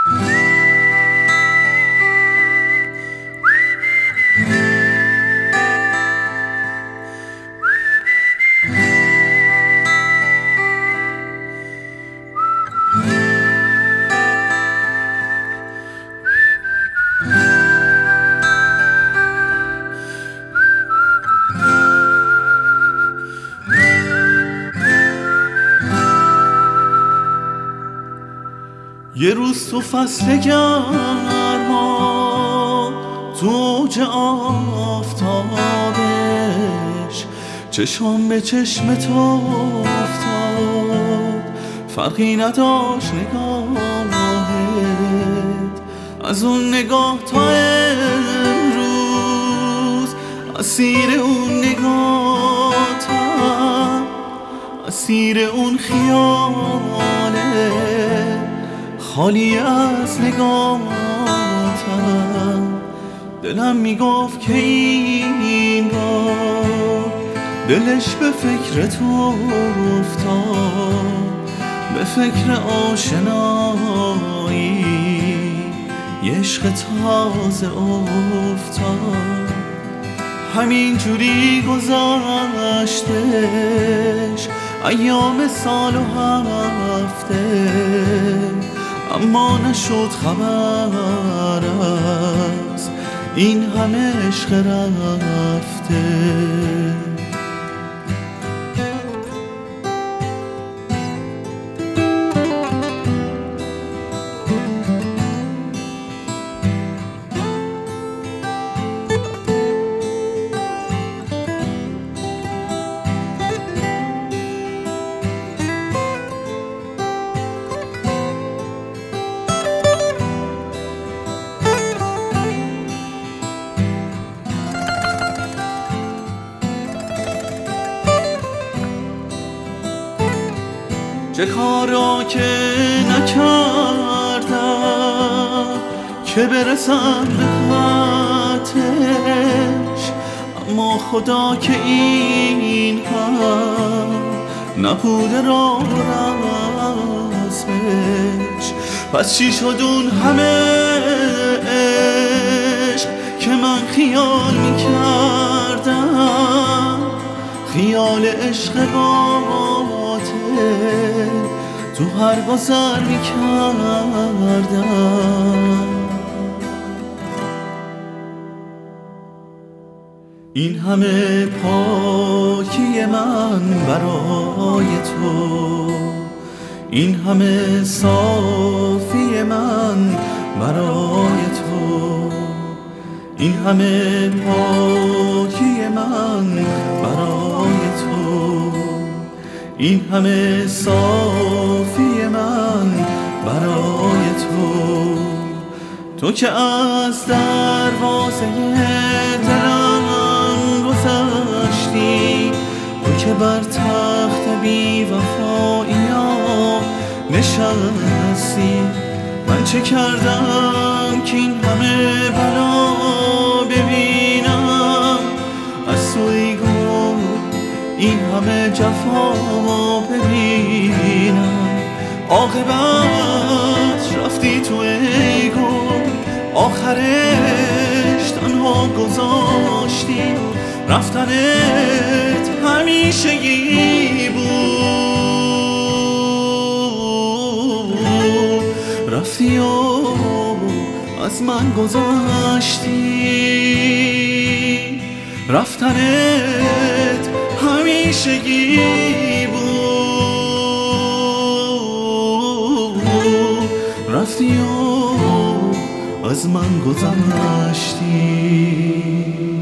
یه روز تو فصل گرما تو اوج آفتابش چشم به چشم تو افتاد، فرقی نداشت نگاهت از اون نگاه تا امروز. اسیر اون نگاهتم، اسیر اون خیاله خالی از نگاهتم. دلم میگفت که این بار دلش به فکر تو افتاد، به فکر آشنایی یه عشق تازه افتاد. همین جوری گذشتش ایام سال و هفته، اما نشد خبر از این همه عشق رفته. چه کارا که نکردم که برسم به خطش، اما خدا که این هم نبوده را رسمش. پس چی شد اون همه عشق که من خیال میکردم، خیال عشق تو هر گذر میکردم. این همه پاکی من برای تو، این همه صافی من برای تو، این همه پاکی من برای تو، این همه صافی من برای تو. تو که از دروازه دلم گذشتی، تو که بر تخت بی وفایی ها نشستی. من چه کردم که این همه بلا ببینم، از توی گم این همه جفا ببینم. عاقبت رفتی تو ای گل، آخرش تنها گذاشتی. رفتنت همیشگی بود، رفتی و از من گذاشتی. رفتنت همیشگی بود، رفتی و از من گذشتی.